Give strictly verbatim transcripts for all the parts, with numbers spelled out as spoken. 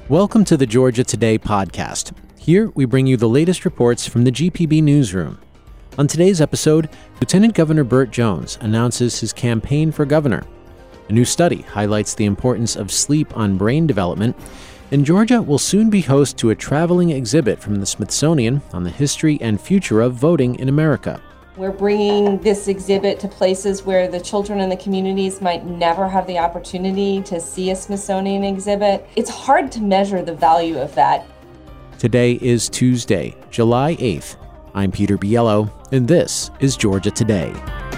Welcome to the Georgia Today podcast. Here we bring you the latest reports from the G P B newsroom. On today's episode, Lieutenant Governor Burt Jones announces his campaign for governor. A new study highlights the importance of sleep on brain development, and Georgia will soon be host to a traveling exhibit from the Smithsonian on the history and future of voting in America. We're bringing this exhibit to places where the children in the communities might never have the opportunity to see a Smithsonian exhibit. It's hard to measure the value of that. Today is Tuesday, July eighth. I'm Peter Biello, and this is Georgia Today.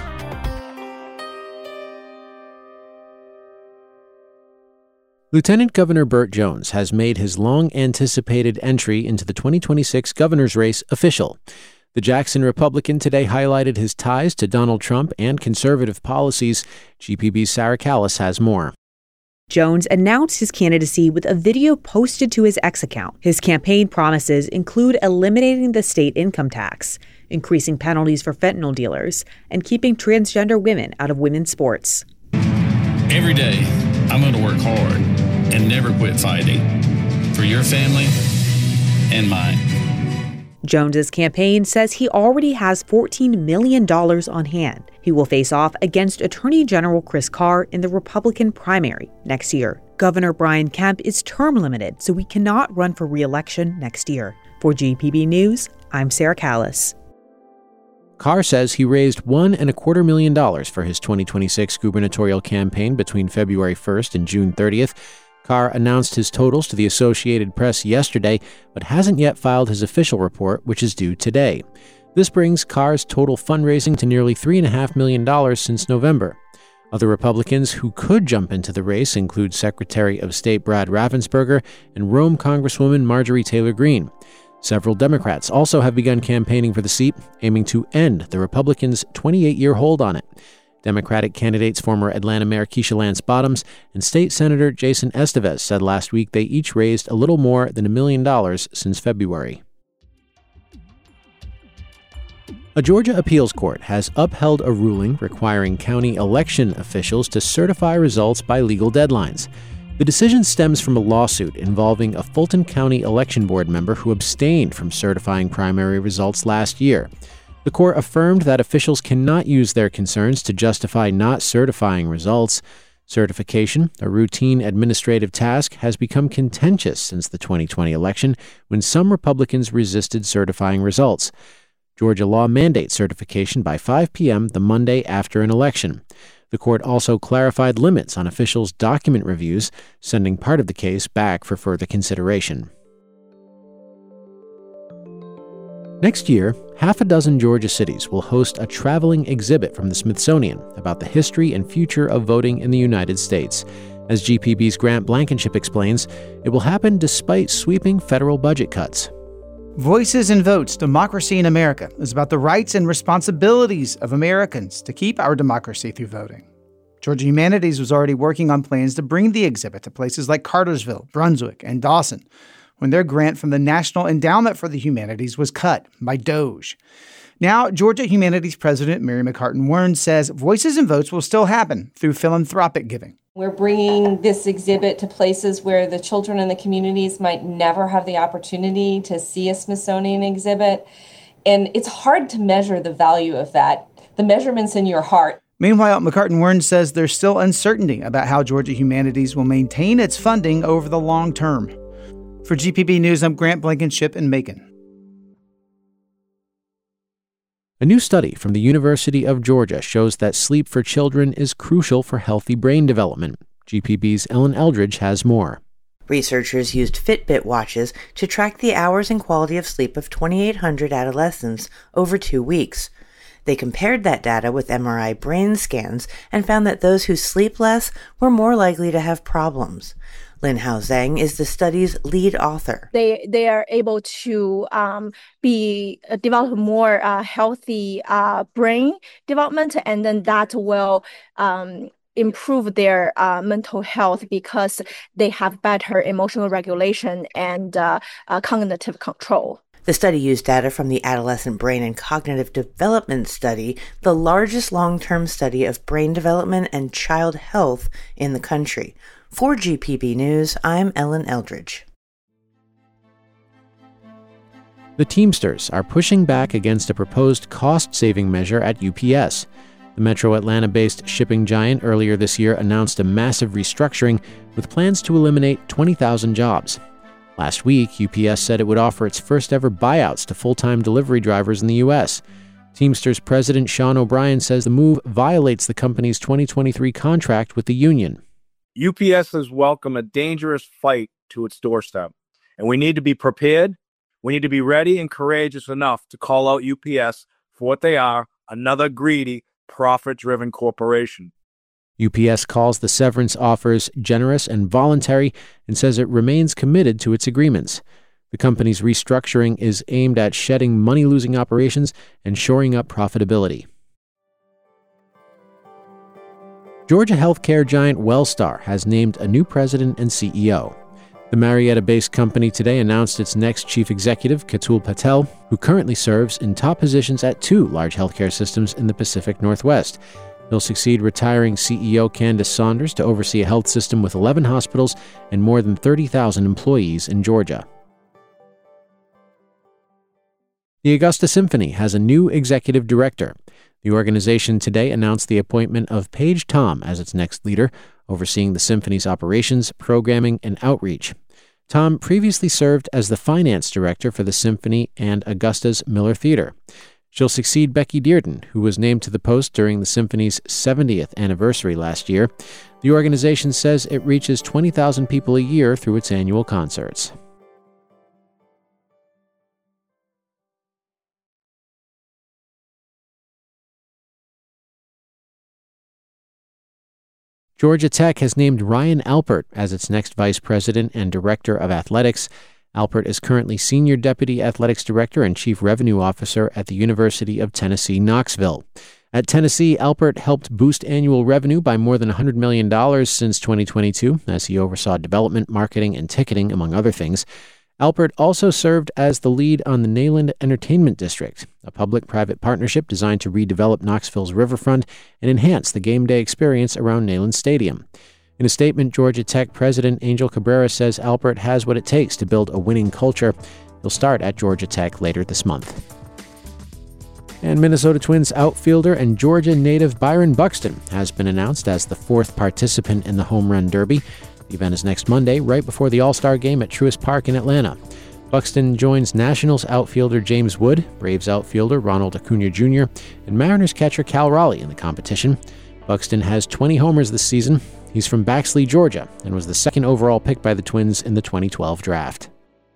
Lieutenant Governor Burt Jones has made his long-anticipated entry into the twenty twenty-six governor's race official. The Jackson Republican today highlighted his ties to Donald Trump and conservative policies. G P B's Sarah Callis has more. Jones announced his candidacy with a video posted to his X account. His campaign promises include eliminating the state income tax, increasing penalties for fentanyl dealers, and keeping transgender women out of women's sports. Every day, I'm going to work hard and never quit fighting for your family and mine. Jones's campaign says he already has fourteen million dollars on hand. He will face off against Attorney General Chris Carr in the Republican primary next year. Governor Brian Kemp is term limited, so he cannot run for re-election next year. For G P B News, I'm Sarah Callis. Carr says he raised one and a quarter million dollars for his twenty twenty-six gubernatorial campaign between February first and June thirtieth. Carr announced his totals to the Associated Press yesterday, but hasn't yet filed his official report, which is due today. This brings Carr's total fundraising to nearly three point five million dollars since November. Other Republicans who could jump into the race include Secretary of State Brad Raffensperger and Rome Congresswoman Marjorie Taylor Greene. Several Democrats also have begun campaigning for the seat, aiming to end the Republicans' twenty-eight-year hold on it. Democratic candidates former Atlanta Mayor Keisha Lance Bottoms and State Senator Jason Estevez said last week they each raised a little more than a million dollars since February. A Georgia appeals court has upheld a ruling requiring county election officials to certify results by legal deadlines. The decision stems from a lawsuit involving a Fulton County Election Board member who abstained from certifying primary results last year. The court affirmed that officials cannot use their concerns to justify not certifying results. Certification, a routine administrative task, has become contentious since the twenty twenty election when some Republicans resisted certifying results. Georgia law mandates certification by five p.m. the Monday after an election. The court also clarified limits on officials' document reviews, sending part of the case back for further consideration. Next year, half a dozen Georgia cities will host a traveling exhibit from the Smithsonian about the history and future of voting in the United States. As G P B's Grant Blankenship explains, it will happen despite sweeping federal budget cuts. Voices and Votes, Democracy in America is about the rights and responsibilities of Americans to keep our democracy through voting. Georgia Humanities was already working on plans to bring the exhibit to places like Cartersville, Brunswick, and Dawson, when their grant from the National Endowment for the Humanities was cut by DOGE. Now, Georgia Humanities President Mary McCartin-Wern says Voices and Votes will still happen through philanthropic giving. We're bringing this exhibit to places where the children in the communities might never have the opportunity to see a Smithsonian exhibit. And it's hard to measure the value of that. The measurement's in your heart. Meanwhile, McCartin-Wern says there's still uncertainty about how Georgia Humanities will maintain its funding over the long term. For G P B News, I'm Grant Blankenship in Macon. A new study from the University of Georgia shows that sleep for children is crucial for healthy brain development. G P B's Ellen Eldridge has more. Researchers used Fitbit watches to track the hours and quality of sleep of twenty-eight hundred adolescents over two weeks. They compared that data with M R I brain scans and found that those who sleep less were more likely to have problems. Lin Hao Zhang is the study's lead author. They they are able to um, be uh, develop more uh, healthy uh, brain development, and then that will um, improve their uh, mental health because they have better emotional regulation and uh, uh, cognitive control. The study used data from the Adolescent Brain and Cognitive Development Study, the largest long-term study of brain development and child health in the country. For G P B News, I'm Ellen Eldridge. The Teamsters are pushing back against a proposed cost-saving measure at U P S. The Metro Atlanta-based shipping giant earlier this year announced a massive restructuring with plans to eliminate twenty thousand jobs. Last week, U P S said it would offer its first-ever buyouts to full-time delivery drivers in the U S. Teamsters President Sean O'Brien says the move violates the company's twenty twenty-three contract with the union. U P S has welcomed a dangerous fight to its doorstep, and we need to be prepared. We need to be ready and courageous enough to call out U P S for what they are, another greedy, profit-driven corporation. U P S calls the severance offers generous and voluntary and says it remains committed to its agreements. The company's restructuring is aimed at shedding money-losing operations and shoring up profitability. Georgia healthcare giant Wellstar has named a new president and C E O. The Marietta-based company today announced its next chief executive, Katul Patel, who currently serves in top positions at two large healthcare systems in the Pacific Northwest. He'll succeed retiring C E O Candace Saunders to oversee a health system with eleven hospitals and more than thirty thousand employees in Georgia. The Augusta Symphony has a new executive director. The organization today announced the appointment of Paige Tom as its next leader, overseeing the Symphony's operations, programming, and outreach. Tom previously served as the finance director for the Symphony and Augusta's Miller Theater. She'll succeed Becky Dearden, who was named to the post during the Symphony's seventieth anniversary last year. The organization says it reaches twenty thousand people a year through its annual concerts. Georgia Tech has named Ryan Alpert as its next vice president and director of athletics. Alpert is currently senior deputy athletics director and chief revenue officer at the University of Tennessee, Knoxville. At Tennessee, Alpert helped boost annual revenue by more than one hundred million dollars since twenty twenty-two, as he oversaw development, marketing, and ticketing, among other things. Alpert also served as the lead on the Neyland Entertainment District, a public-private partnership designed to redevelop Knoxville's riverfront and enhance the game day experience around Neyland Stadium. In a statement, Georgia Tech President Angel Cabrera says Alpert has what it takes to build a winning culture. He'll start at Georgia Tech later this month. And Minnesota Twins outfielder and Georgia native Byron Buxton has been announced as the fourth participant in the Home Run Derby. The event is next Monday, right before the All-Star Game at Truist Park in Atlanta. Buxton joins Nationals outfielder James Wood, Braves outfielder Ronald Acuna Junior, and Mariners catcher Cal Raleigh in the competition. Buxton has twenty homers this season. He's from Baxley, Georgia, and was the second overall pick by the Twins in the twenty twelve draft.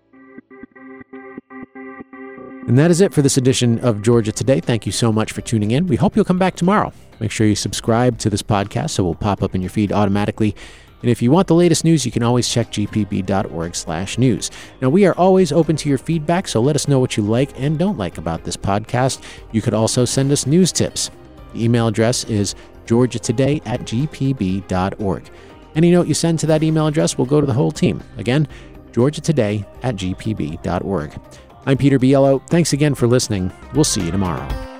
And that is it for this edition of Georgia Today. Thank you so much for tuning in. We hope you'll come back tomorrow. Make sure you subscribe to this podcast so it will pop up in your feed automatically. And if you want the latest news, you can always check g p b dot org slash news. Now, we are always open to your feedback, so let us know what you like and don't like about this podcast. You could also send us news tips. The email address is georgia today at g p b dot org. Any note you send to that email address will go to the whole team. Again, georgia today at g p b dot org. I'm Peter Biello. Thanks again for listening. We'll see you tomorrow.